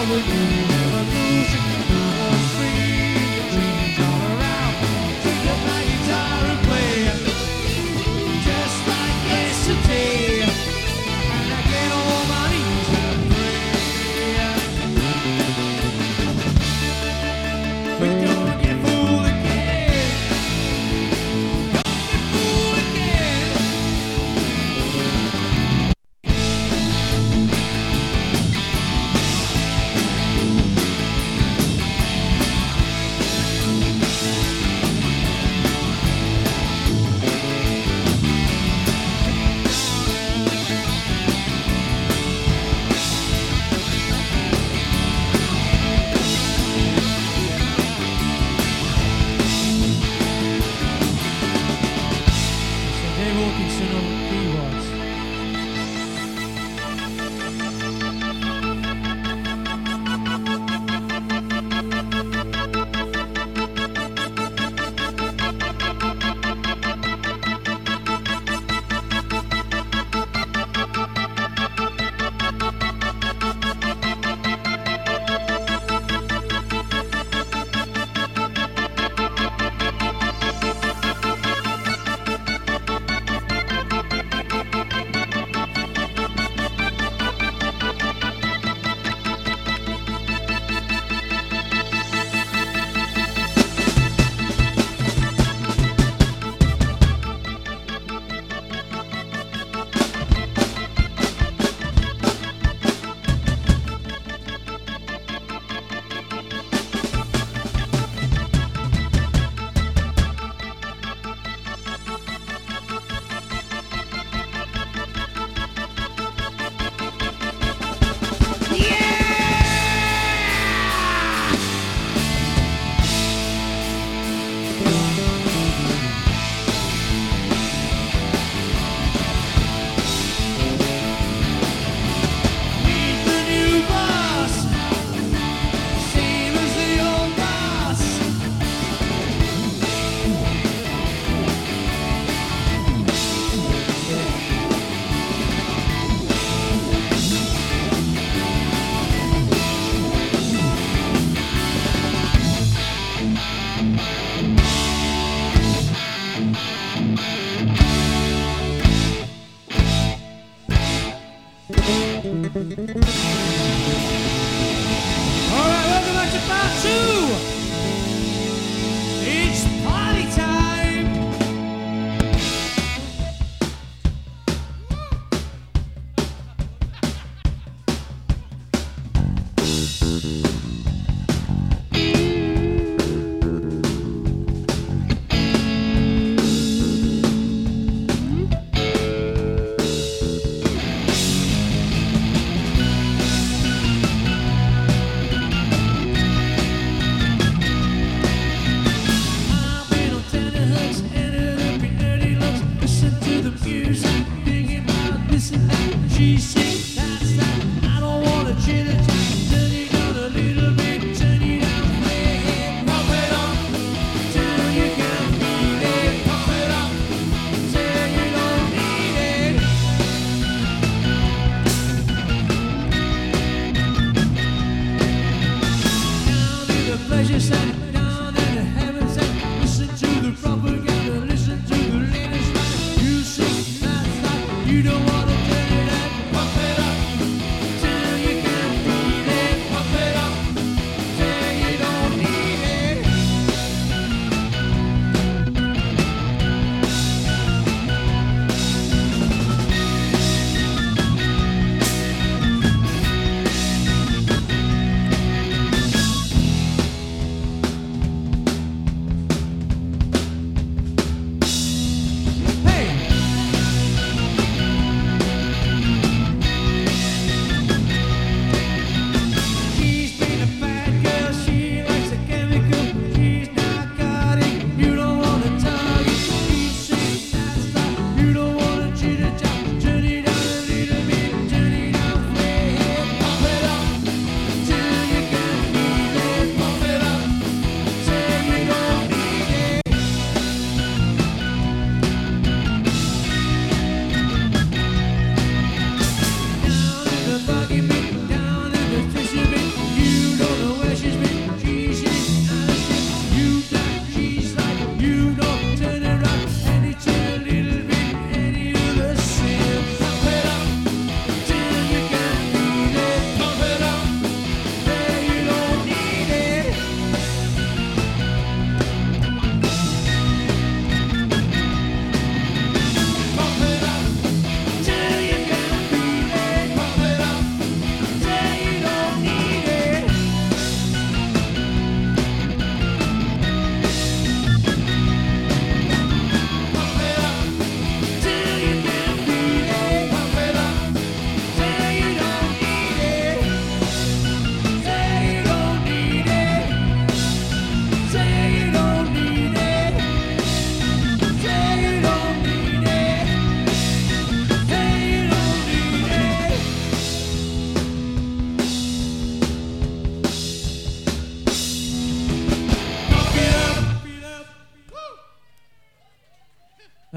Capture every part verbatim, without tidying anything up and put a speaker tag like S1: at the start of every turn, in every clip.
S1: She said, that's that, I don't wanna change it, then you're gonna leave it.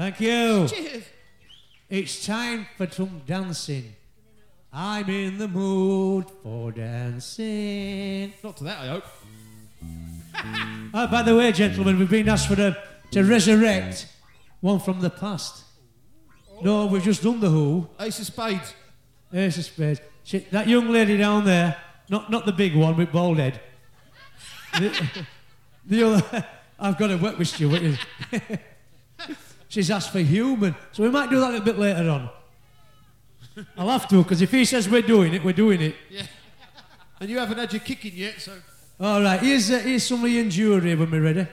S1: Thank you.
S2: Cheers.
S1: It's time for some dancing. I'm in the mood for dancing.
S2: Not to that, I hope.
S1: Oh, by the way, gentlemen, we've been asked for a, to resurrect one from the past. No, we've just done the Who.
S2: Ace of Spades.
S1: Ace of Spades. She, that young lady down there, not not the big one with bald head. The, the other, I've got to work with Stuart. She's asked for Human, so we might do that a little bit later on. I'll have to, because if he says we're doing it, we're doing it.
S2: Yeah. And you haven't had your kicking yet, so...
S1: All right, here's, uh, here's some of the Endure when we're ready.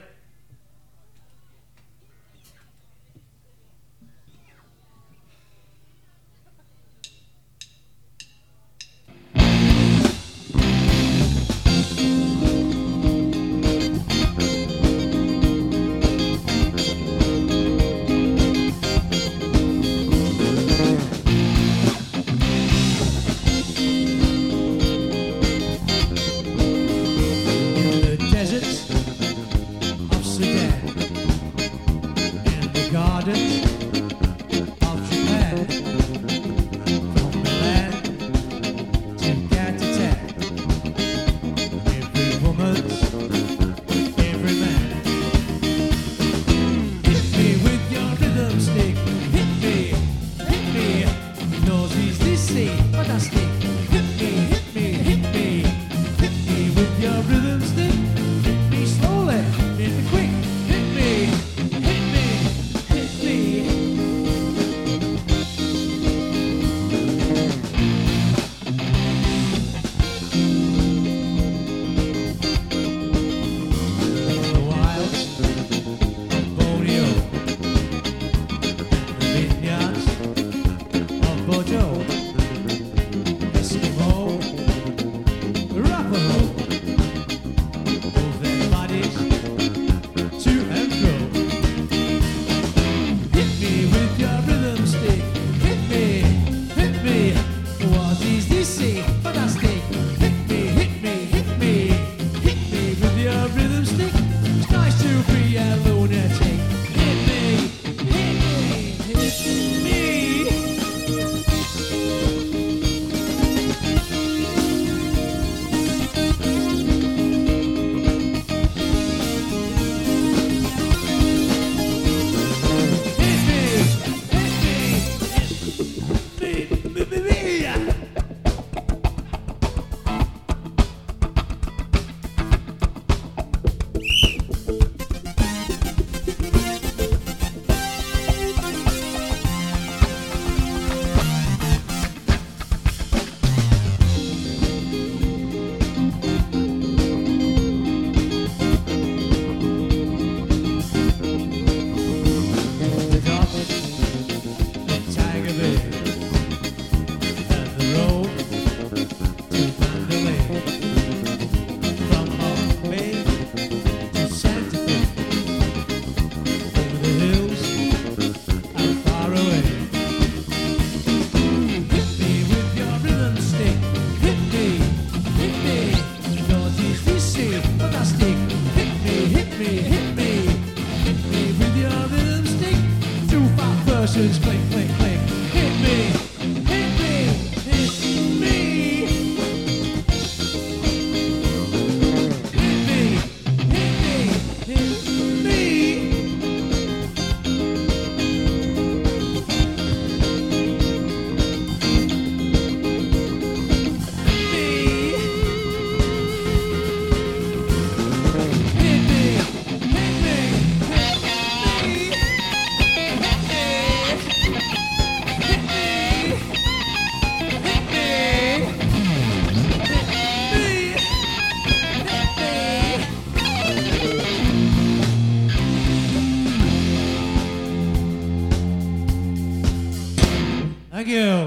S1: Thank you.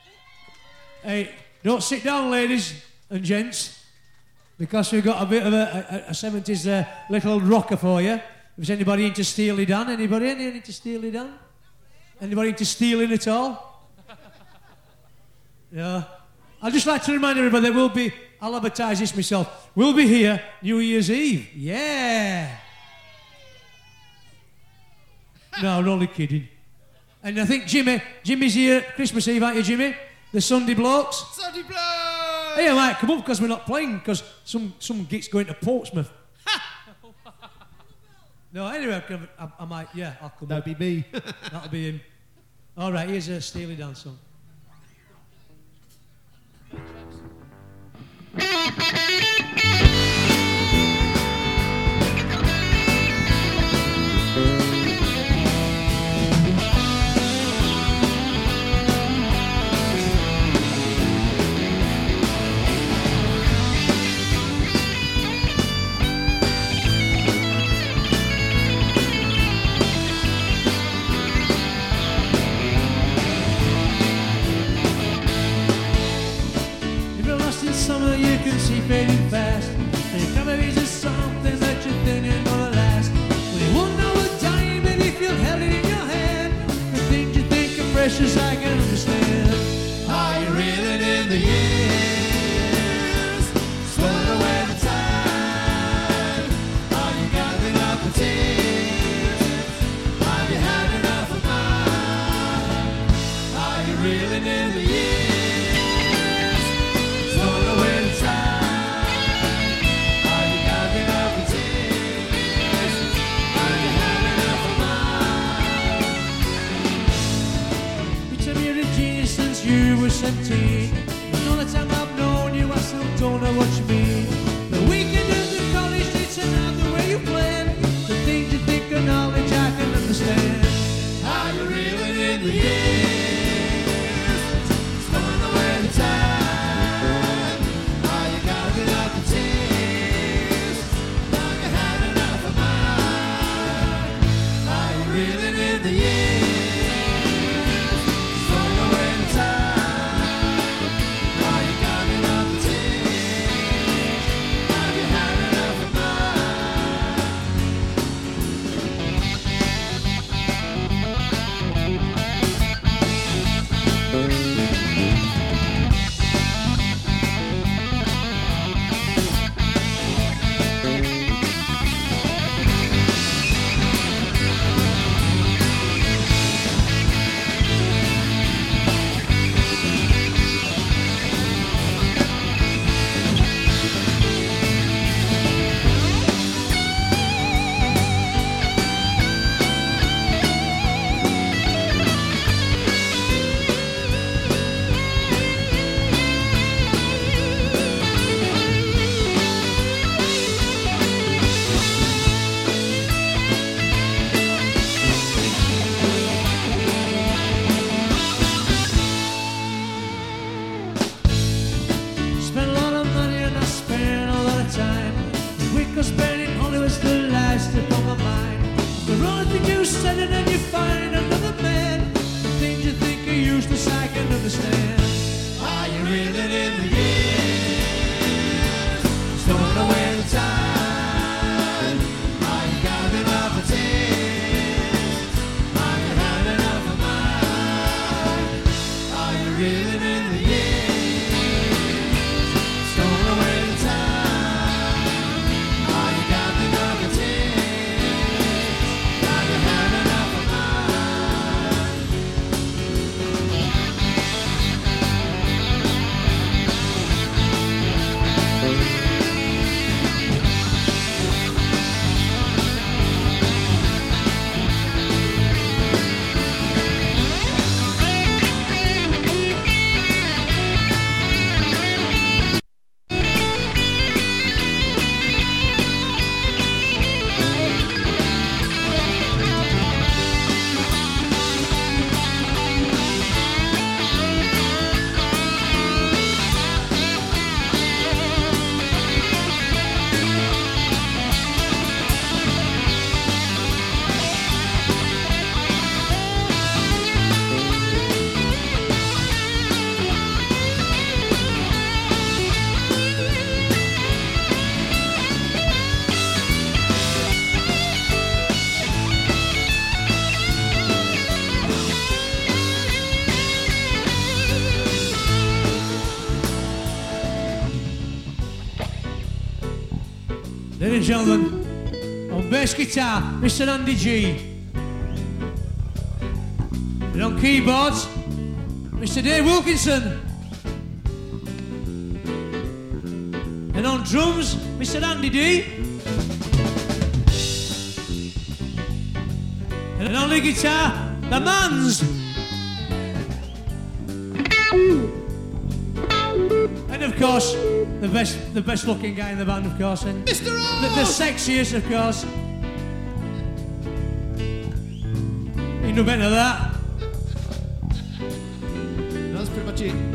S1: Hey, don't sit down, ladies and gents, because we've got a bit of a, a, a seventies uh, little rocker for you. Is anybody into Steely Dan? Anybody? Anybody into Steely Dan? Anybody into stealing at all? Yeah. I'd just like to remind everybody that we'll be, I'll advertise this myself, we'll be here New Year's Eve. Yeah. No, I'm only kidding. And I think Jimmy, Jimmy's here Christmas Eve, aren't you, Jimmy? The Sunday Blokes.
S2: Sunday Blow!
S1: Hey, I might come up because we're not playing because some, some gig's going to Portsmouth. No, anyway, I, I might, yeah, I'll come
S2: That'd
S1: up.
S2: be me.
S1: That'll be him. All right, here's a Steely Dan song. Summer you can see fading fast. There come a reason something that you think ain't gonna last. When you won't know a dime and if you held it in your hand, the things you think are precious I can understand. Are you reeling in the years? Swallowing away the time? Are you gathering up the tears? Have you had enough of mine? Are you reeling in the years? You were seventeen, and all the time I've known you, I still don't know what you mean. The weekend of the college dates and now the way you plan, the things you think are knowledge I can understand. Are you reeling in the years? Throwing away the time? Are you gathering up the tears? Now you had enough of mine. Are you reeling in the years? Ladies and gentlemen, on bass guitar, Mister Andy G. And on keyboards, Mister Dave Wilkinson. And on drums, Mister Andy D. And on the guitar, the Mans. And of course, the best the best looking guy in the band, of course. And
S2: Mister Rose!
S1: The, the sexiest, of course. You know better than that.
S2: That's pretty much it.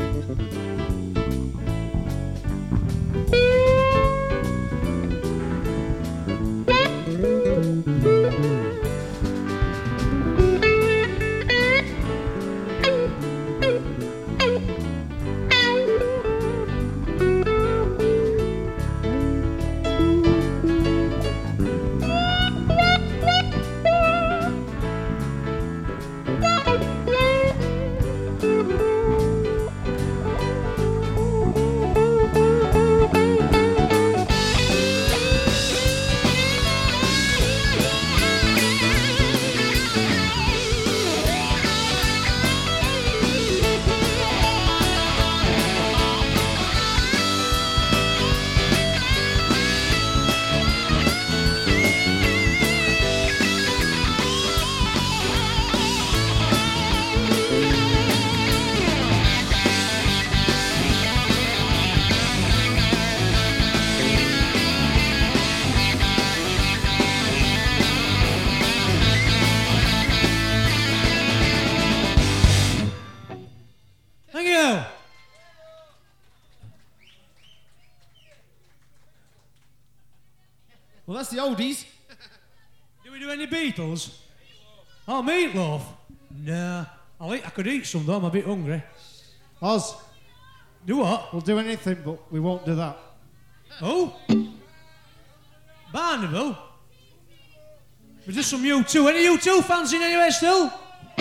S2: Well, that's the oldies.
S1: Do we do any Beatles? Oh, Meatloaf? Nah. I'll eat, I could eat some though, I'm a bit hungry.
S2: Oz,
S1: Do what?
S2: we'll do anything, but we won't do that.
S1: Oh? Barnable? We'll do some U two. Any U two fans in anywhere still?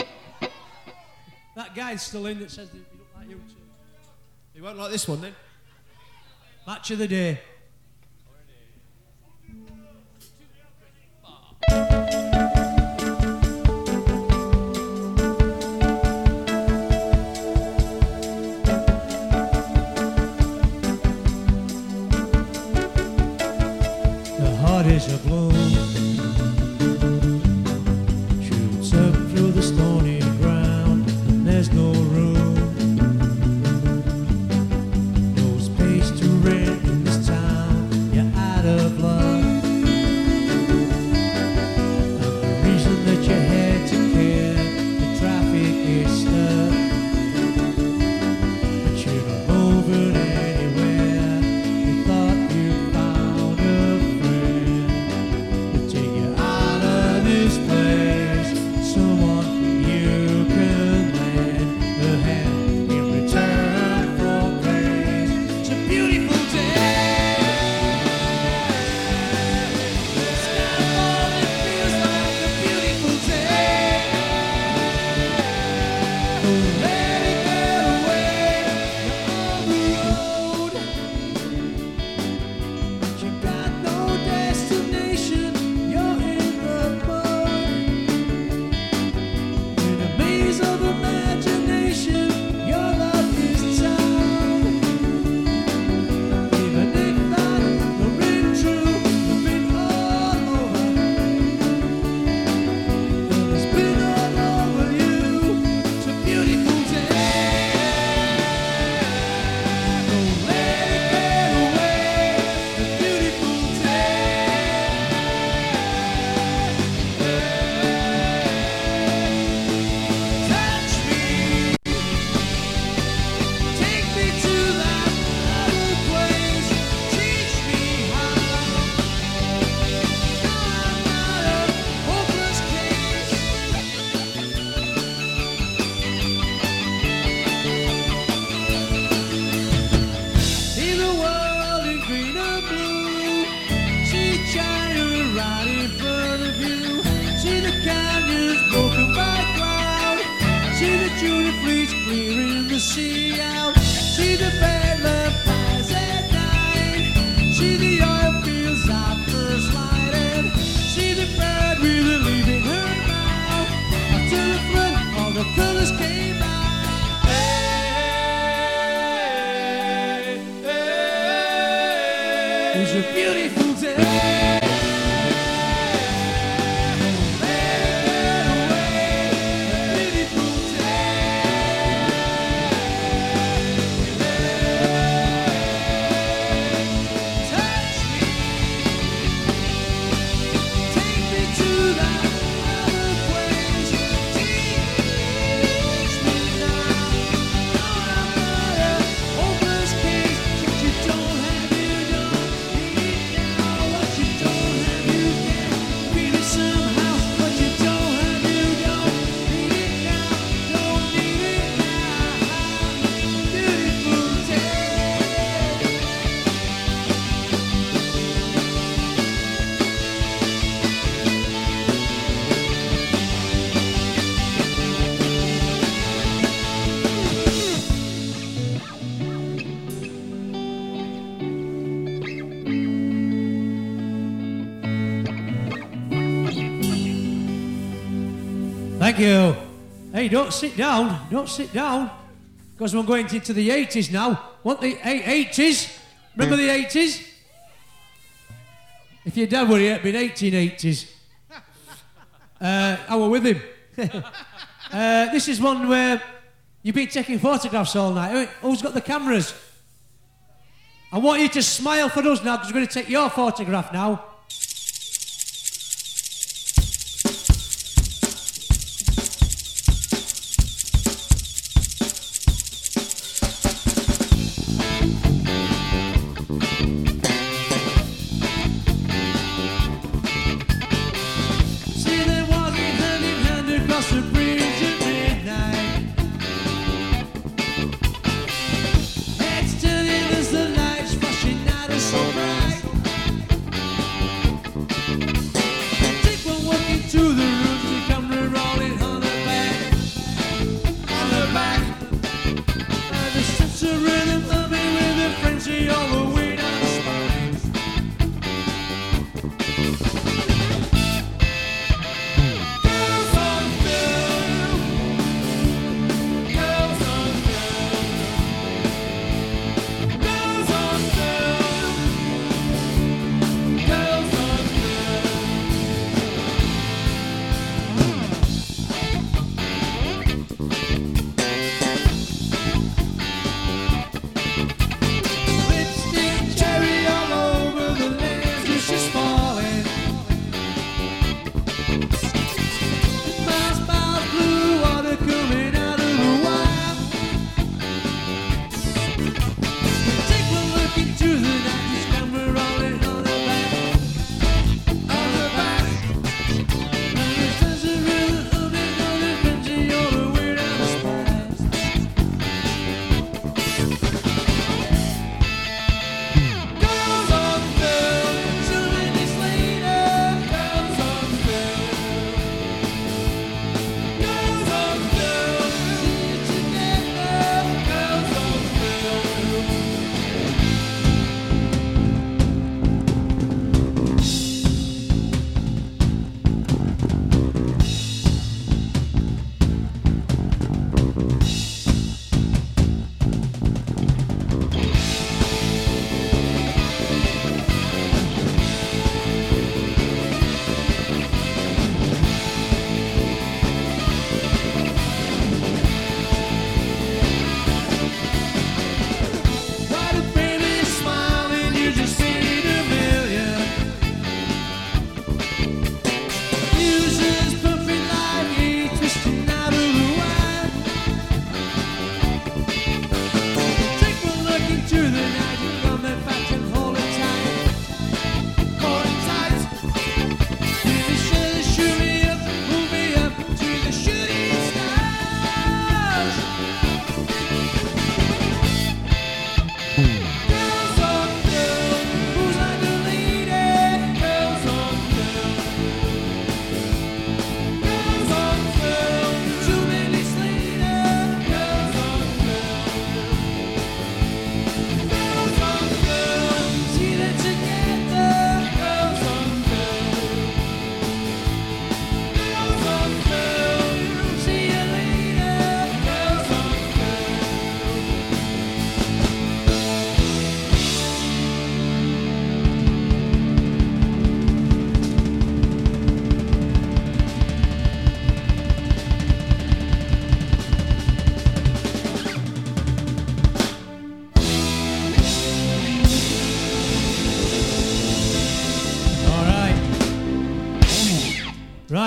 S1: That guy's still in that says that you look like U two.
S2: You won't like this one then.
S1: Match of the day. The heart is a bloom, shoots up through the stony ground, and there's no room, no space to rent in this town. You're out of luck. See out, see the bedlam flies at night, see the oil fields after sliding, see the bird with a leaf in her mouth, to the front of the It was a beautiful day. Thank you. Hey, don't sit down. Don't sit down. Because we're going into the eighties now. Want the eighties? Remember the eighties? If your dad were here, it'd been eighteen eighties. Uh, I were with him. uh, this is one where you've been taking photographs all night. Who's got the cameras? I want you to smile for us now because we're going to take your photograph now.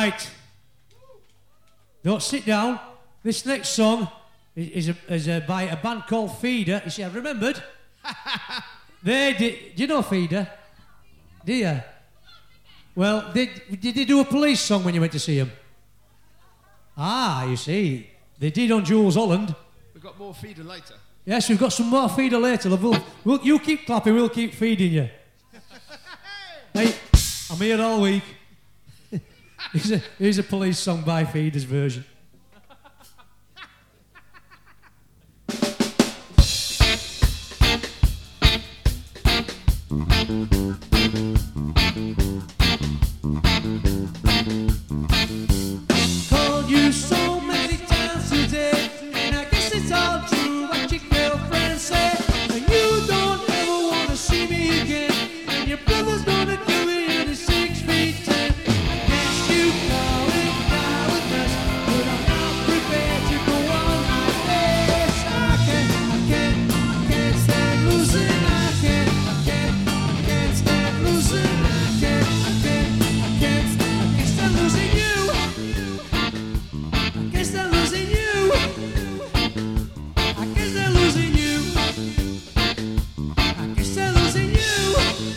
S1: Right. Don't sit down. This next song is, is, a, is a, by a band called Feeder. You see, I remembered. They did. Do you know Feeder? Do you? Well, did, did they do a Police song when you went to see them? Ah, you see. They did on Jules Holland.
S2: We've got more Feeder later.
S1: Yes, we've got some more Feeder later. Love. We'll, we'll, you keep clapping, we'll keep feeding you. Hey, I'm here all week. here's, a, here's a Police song by Feeder's version. Called you so many times today, and I guess it's all true what your girlfriend said. And you don't ever want to see me again, and your brother's gonna do it in a six feet ten. I guess you call it cowardice, but I'm not prepared to go on like this. I can't, I can't, I can't stand losing. I can't, I can't, I can't stand losing. I can't, I can't, I can't, I can't stand losing you. I guess they're losing you. I guess they're losing you. I guess they're losing you.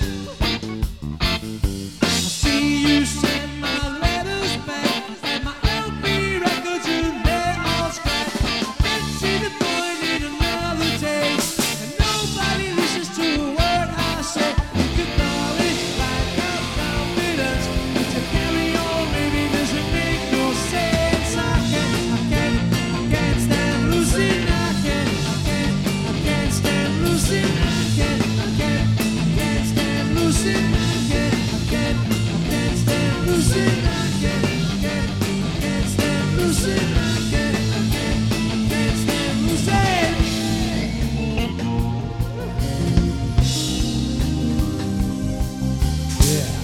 S1: I see you send my letters back, and my L P records and they're all scratched. I can't see the point in another day, and nobody listens to a word I say. You could call it lack of confidence, but to carry on maybe doesn't make no sense. I can't, I can't, I can't stand losing. I can't, I can't, I can't stand losing. I can't, I can't, I can't stand losing. I can't, I can't, I can't stand losing. I can't, I can't, I can't stand losing. I can't, I can't, I can't stand losing. Yeah.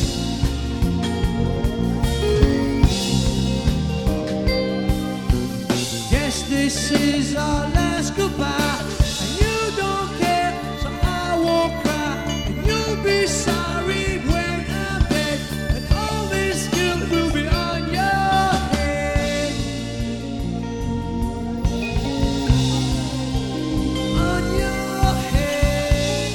S1: Guess this is our last goodbye, and you don't care, so I won't cry, and you'll be sorry when I'm dead, and all this guilt will be on your head, on your head.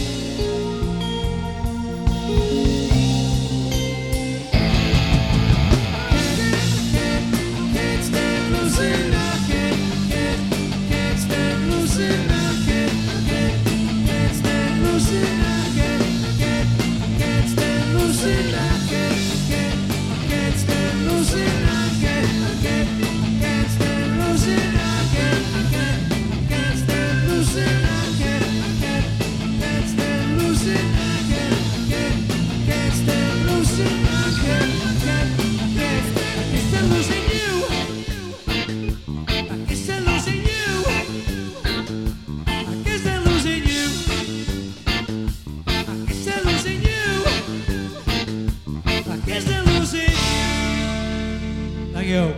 S1: I can't, I can't stand losing. I can't, I can't, I can't stand losing. I can't, I can't, I can't stand losing. I can't, I can't, I can't stand losing. I can't, I can't, I can't stand losing. I can't, I can't, I can't stand losing. I can't, I can't, I can't stand losing. I can't, I can't, I can't stand losing. I can't, I can't, I can't stand losing. I can't, I can't, I can't, I can't stand losing you. I guess they're losing you. I guess they're losing you. I guess they're losing you. I guess they're losing you. Thank you.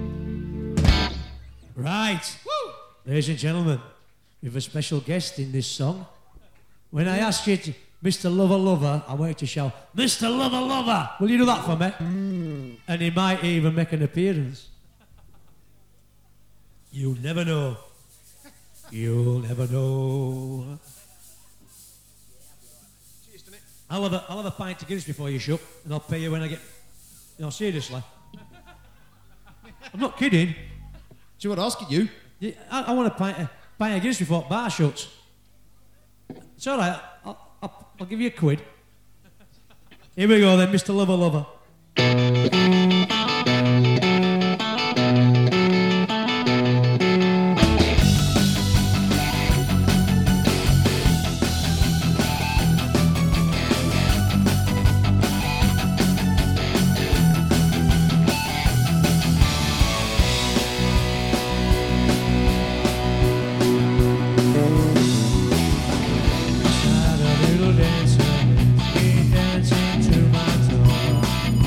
S1: Right. Woo! Ladies and gentlemen, we have a special guest in this song. When I ask you to, Mister Lover Lover, I want you to shout, Mister Lover Lover. Will you do that for me? And he might even make an appearance. You'll never know. You'll never know.
S2: Cheers to Nick.
S1: I'll have a, I'll have a pint of Guinness before you shut, and I'll pay you when I get... No, seriously. I'm not kidding.
S2: Do you want to ask it you?
S1: Yeah, I, I want a pint of, pint of Guinness before bar shuts. It's all right. I'll, I'll, I'll give you a quid. Here we go then, Mister Lover Lover. Had a little dancer, he dancing to my door.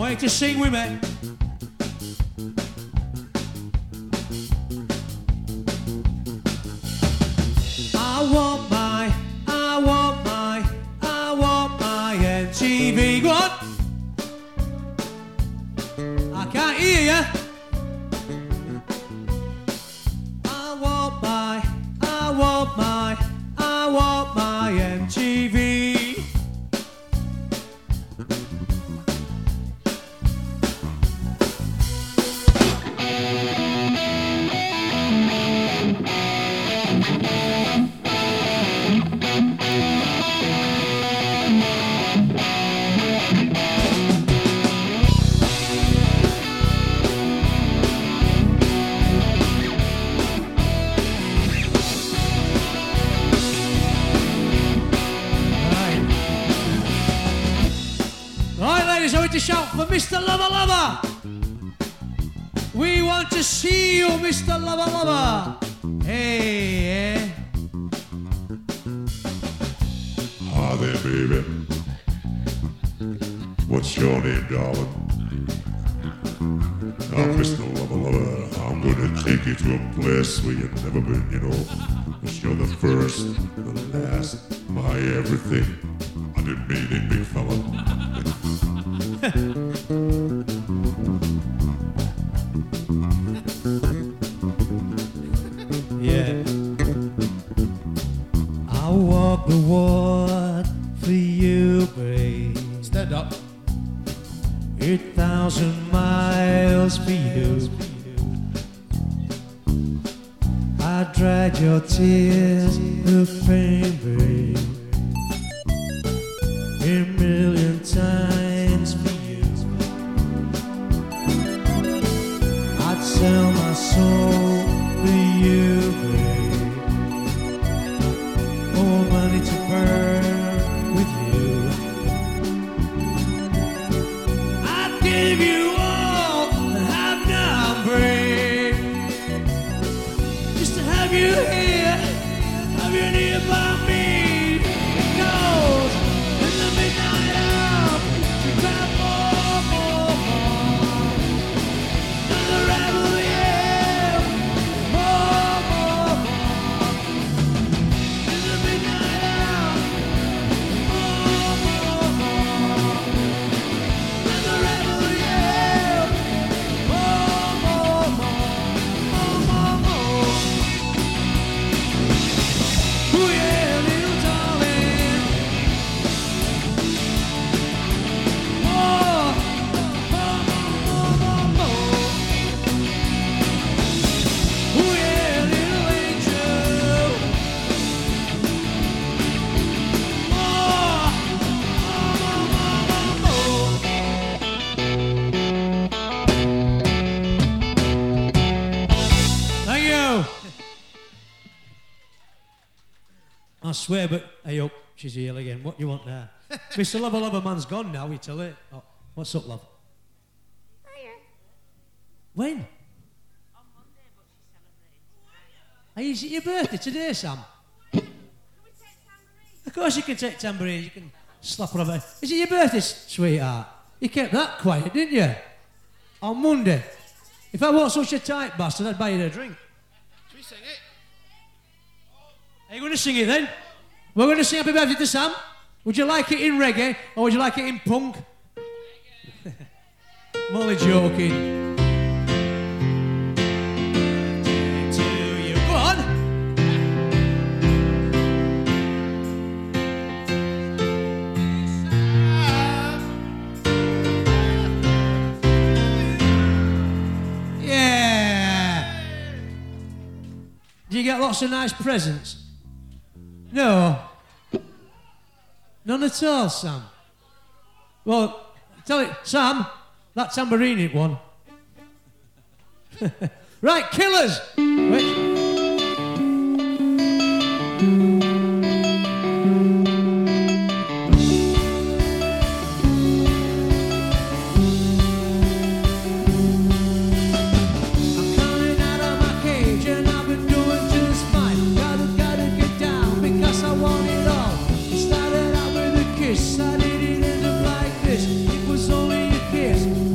S1: want you to sing with me. I want my, I want my, I want my M T V. Go on. I can't hear you. I want my, I want my, I want my M T V. To shout for Mister Lover Lover. We want to see you, Mister Lover Lover. Hey, yeah.
S3: Hi there, baby. What's your name, darling? I'm Mister Lover Lover. I'm gonna take you to a place where you've never been, you know. 'Cause you're the first, the last, my everything. I didn't mean it, big fella.
S1: Yeah. I walk the world for you, babe.
S2: Stand up.
S1: Eight thousand miles for you. I dried your tears of pain, babe. A million times for you. I'd sell my soul for you, babe. More money to burn with you. I'd give you all and have none, babe. Just to have you here, have you near by me. It goes in the midnight hour. You cry more, more, more. And the rebel yell, more, more, more. In the midnight hour, more, more, more. And the rebel yell, more, more, more, more, more, more. Ooh, yeah, little darling. More, more, more, more, more. Ooh, yeah, little angel. More, more, more, more, more. Thank you. I swear, but hey up, she's here again. What do you want there? Mister Lover Lover man's gone now, we tell it. Oh, what's up, love?
S4: Hiya.
S1: When?
S4: On Monday, but she's celebrating tonight.
S1: Hey, is it your birthday today, Sam?
S4: Can we take tambourine?
S1: Of course you can take tambourine, you can slap her over. Is it your birthday, sweetheart? You kept that quiet, didn't you? On Monday. If I weren't such a tight bastard, I'd buy you a drink.
S2: Should we sing it?
S1: Are you going to sing it then? We're going to sing Happy Birthday to Sam. Would you like it in reggae or would you like it in punk? I'm only joking. Birthday to you. Go on. Yeah. Do you get lots of nice presents? No. None at all, Sam. Well, tell it, Sam, that tambourine hit one. Right, Killers. Wait. I'm coming out of my cage and I've been doing just fine. Gotta, gotta get down because I want it all. It started out with a kiss, I didn't end up like this. It was only a kiss.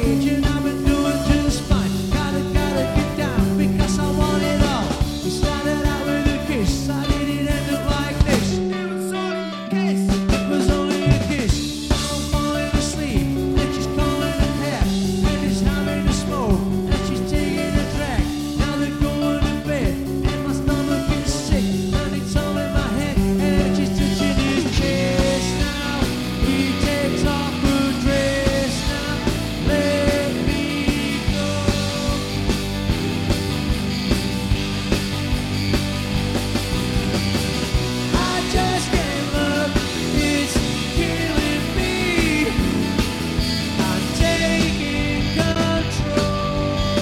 S1: stage and I've been doing just fine. Gotta, gotta get down because I want it all. We started out with a kiss, I didn't end up like this. It was only a kiss, it was only a kiss. Now I'm falling asleep, and she's calling a cab, and he's having a smoke, and she's taking a drag. Now they're going to bed, and my stomach is sick, and it's all in my head, and she's touching his chest now. He takes off her dress now, let me go. I just can't look, it's killing me. I'm taking control.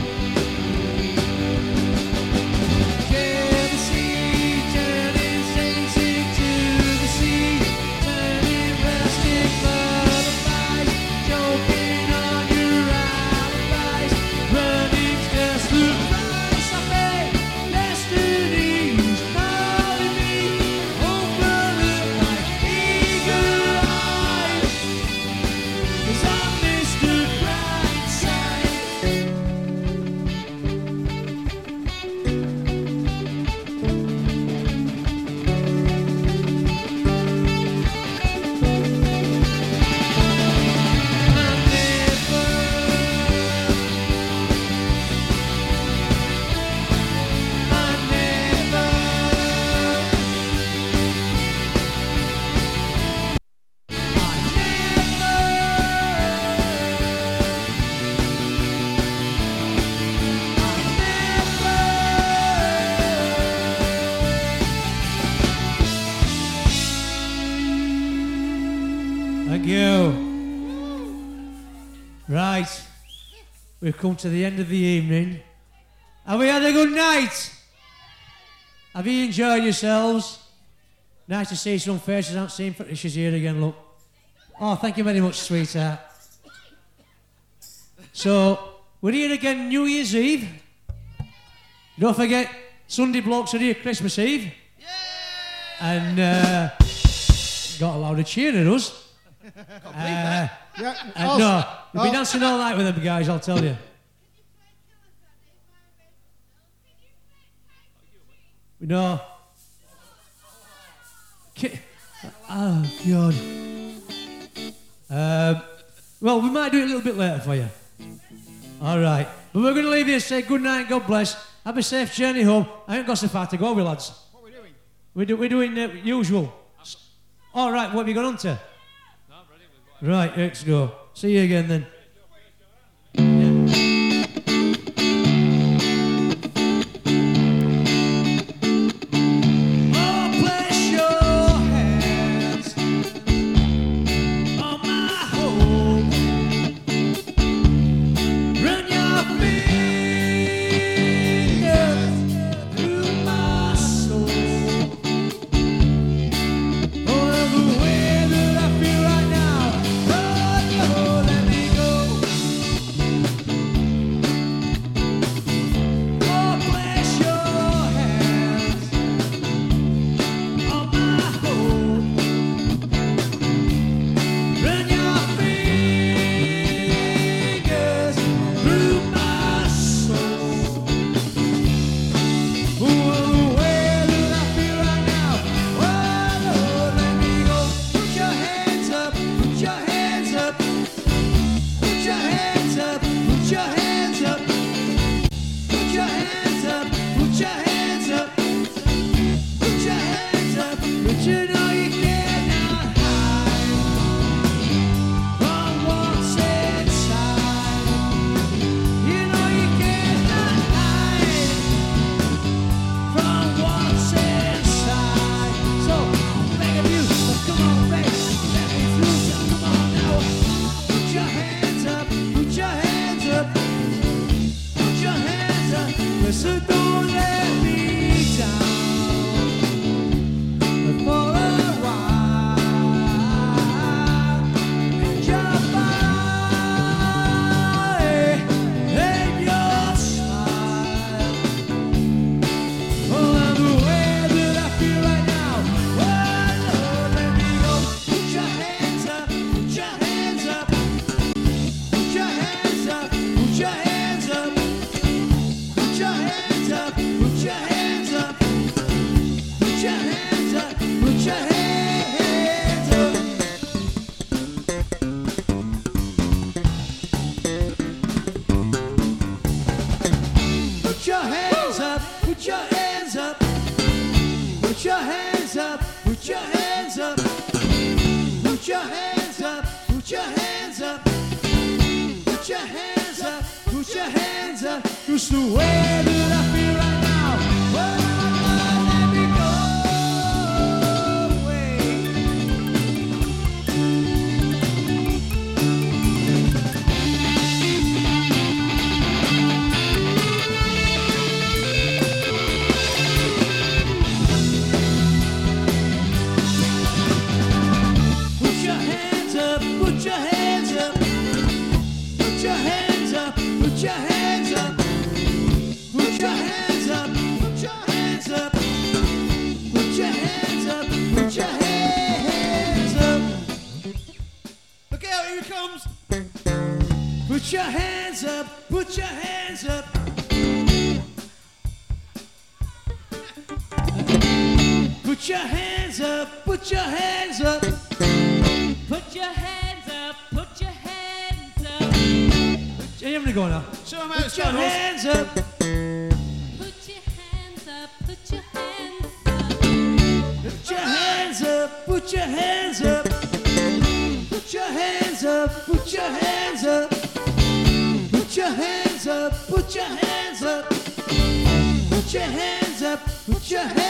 S1: Jealousy turning Stacy to the sea, turning plastic butterflies, choking on your alibis, running just the price I pay. Destiny's calling me, open up like eagle eyes, 'cause I'm Mister Brightside. Thank you. Right, we've come to the end of the evening. Have we had a good night? Have you enjoyed yourselves? Nice to see some faces I haven't seen for she's here again, look. Oh, thank you very much, sweetheart. So, we're here again New Year's Eve. Don't forget, Sunday blokes are here Christmas Eve. And uh, got a loud of cheer at us. Uh,
S5: Yeah.
S1: and no, we'll be
S5: oh.
S1: dancing all night with them guys, I'll tell you. No. Ki- Oh, God. Um, well, we might do it a little bit later for you. All right. But we're going to leave you and say good night, God bless. Have a safe journey home. I ain't got so far to go, we lads.
S5: What are we doing?
S1: We're, do, we're doing the usual. All right, what have you got on to? Right, let's go. See you again then. Oh, place your hands on my home. Run your fingers through my soul. Oh, the way that I feel right now. Oh, let me go. Just the way that I feel right now. Well, let me go away. Put your hands up, put your hands up. Put your hands up, put your hands up. Put your hands up, put your hands up. Put your hands up, put your hands up.
S2: Look out, here he comes.
S1: Put your hands up, put your hands up. Put your hands up, put your hands up.
S4: Put your hands up, put your hands up.
S1: You haven't gone now.
S2: Show him how it's
S1: Put your
S2: done, Oz.
S1: hands up.
S4: Put your hands up, put your hands up.
S1: Put your hands up, put your hands up. Put your hands up, put your hands up. Put your hands up, put your hands up. Put your hands up, put your hands up.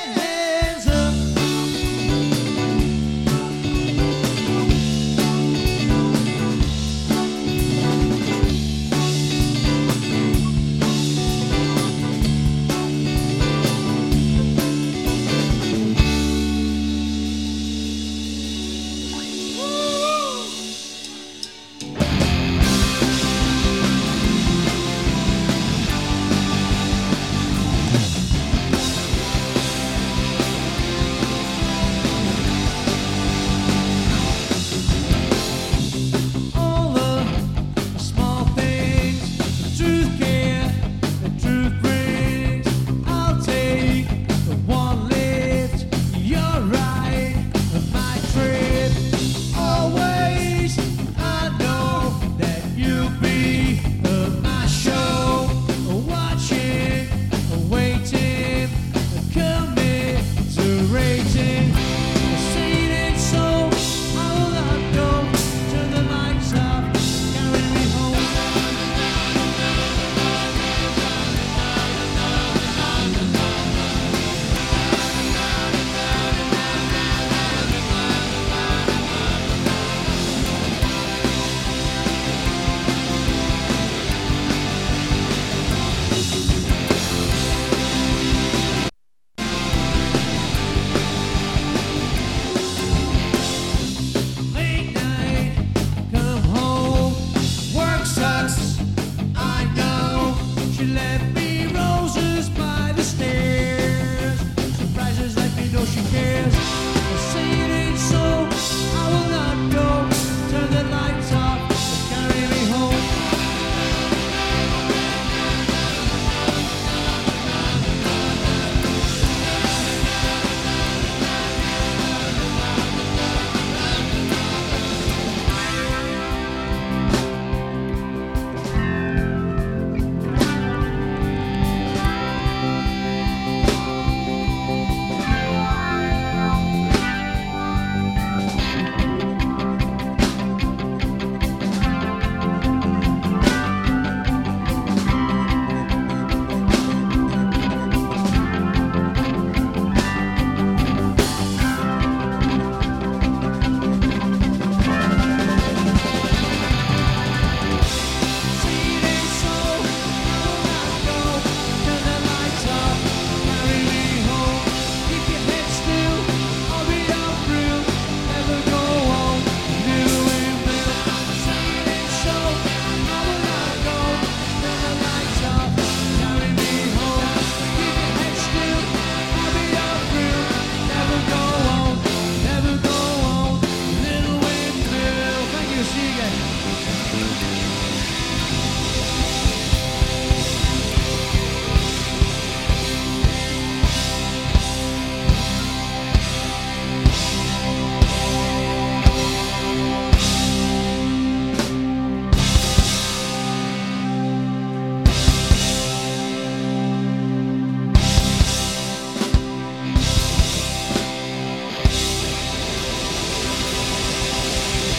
S1: All the small things the truth can, the truth brings. I'll take the one lift. You're right, my trip. Always, I know that you'll be of my show, watching, waiting, commiserating. Saying it so, I will not go. Turn the lights off, carry me home. Late night, come home, work sucks, I know. She left me roses by the stairs. Surprises let me know she cares. I say it ain't so, I will not go. Turn the lights off, carry me home.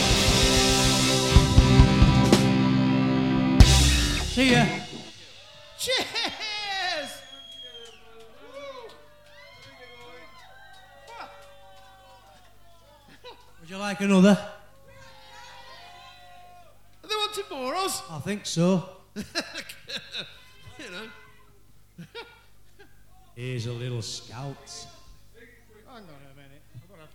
S1: See ya.
S2: Cheers!
S1: Would you like another?
S2: Are they wanting more, Oz?
S1: I think so.
S2: You know.
S1: Here's a little scout.
S2: Hang on a minute. I've got to...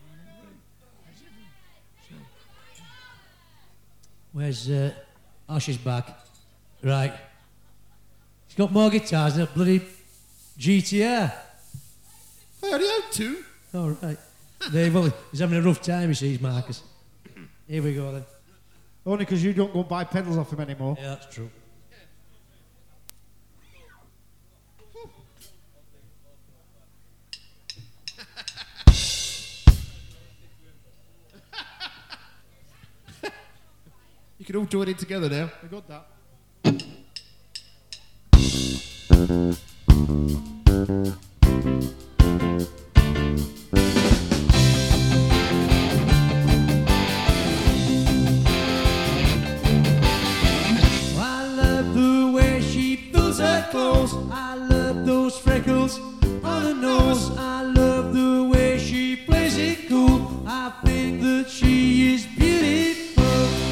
S1: Where's uh, oh, she's back. Right. He's got more guitars than a bloody G T R.
S2: I only own two.
S1: All right. Dave, well, he's having a rough time, he sees Marcus. Here we go then.
S5: Only because you don't go and buy pedals off him anymore.
S1: Yeah, that's true.
S2: You can all join in together now.
S5: We got that.
S1: I love the way she fills her clothes. I love those freckles on her nose. I love the way she plays it cool. I think that she is beautiful.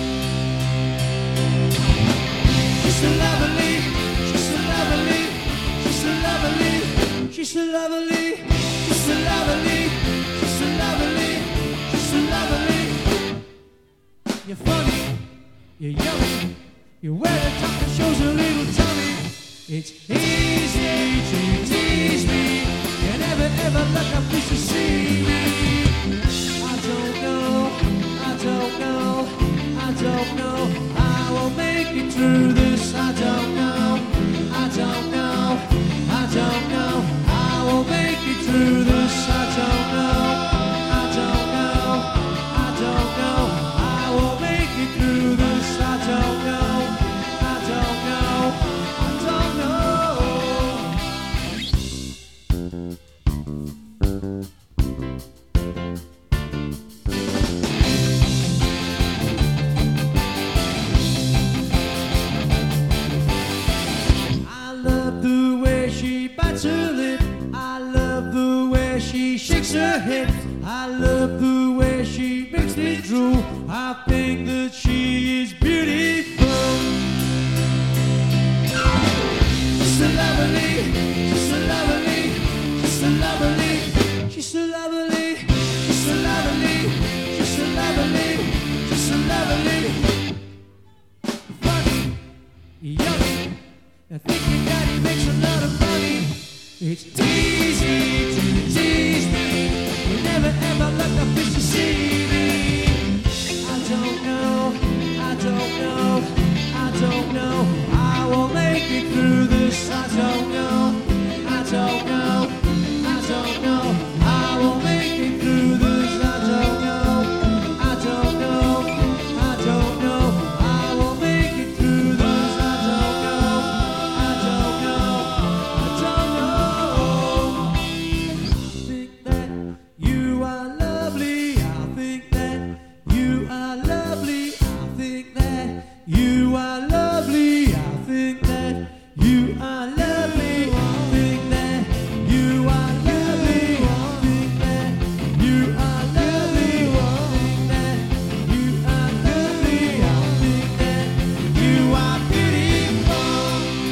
S1: She's so lovely, she's so lovely, she's so lovely, she's so lovely, she's so lovely, she's so lovely, she's so lovely. You're funny, you're young, you wear a top that shows a little tummy. It's easy to tease me. You never ever look up to see me. I don't know, I don't know, I don't know how I'll make it through this. I don't know, I don't know, I don't know how I'll make it through this. I don't know, I don't know, I don't know how I'll make it through this. I don't know, I don't know, I don't know. I love the way she bites her lip. I love the way she shakes her hips. I love the way she makes me drool. I think that she is beautiful. She's so lovely, she's so lovely, she's so lovely, she's so lovely, she's so lovely, she's so lovely, she's so lovely. Funny, yummy, and thinking that he makes a lot of money. It's easy to tease me. You never ever let the fish to see me. I don't know, I don't know, I don't know how I'll make it through this. I don't know, I don't know, I don't know how I'll make it through this. I don't know, I don't know, I don't know how I'll make it through this. I don't know, I don't know, I don't know. I think that you are lovely. I think that you are lovely. I think that you are lovely. I think that you are lovely. I think that you are lovely. I think that you are lovely. I think that you are lovely. I think that you are beautiful.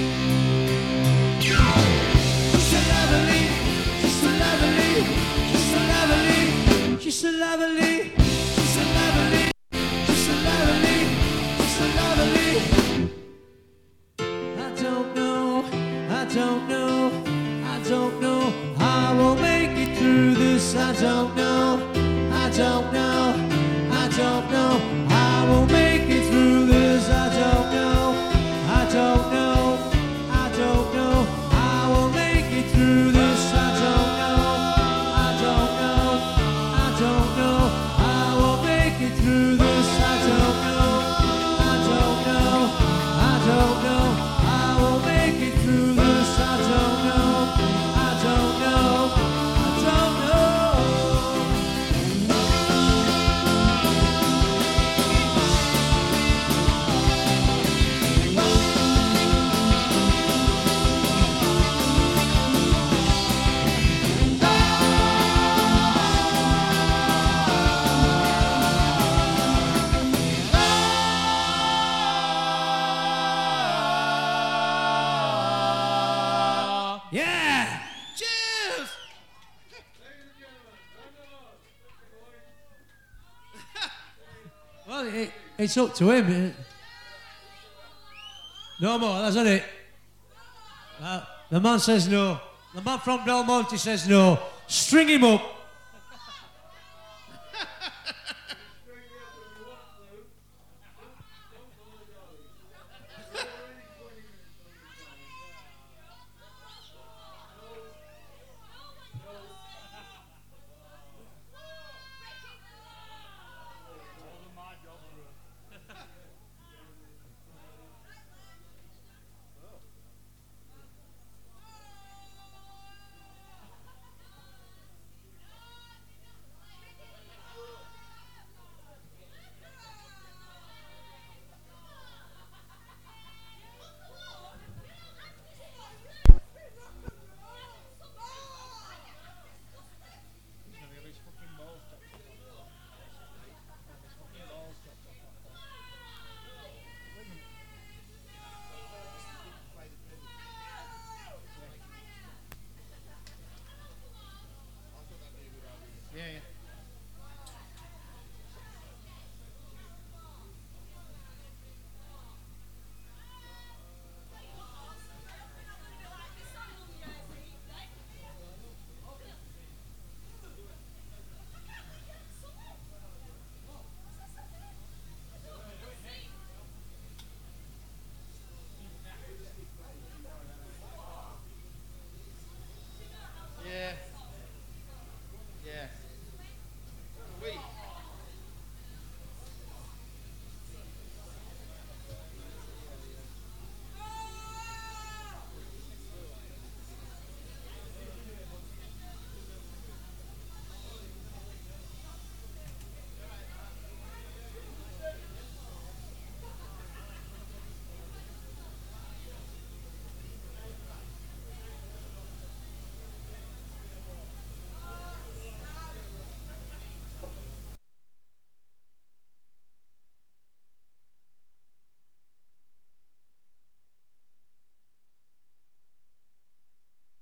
S1: She's so lovely. She's so lovely. She's so lovely. She's so lovely. She's so lovely. She's so lovely. She's so lovely. I don't know, I don't know, I don't know how I'll make it through this. I don't know, I don't know, I don't know how I'll make it through this. I don't know, I don't know, I don't know how I'll make it through this. I don't know, I don't know, I don't know how I'll make it through this. I don't know, I don't know, I don't know how I'll make it through this. I don't know, I don't know, I don't know. Yeah!
S2: Cheers!
S1: Well, it, it's up to him. eh? No more, that's not it. Uh, the man says no. The man from Belmonte says no. String him up.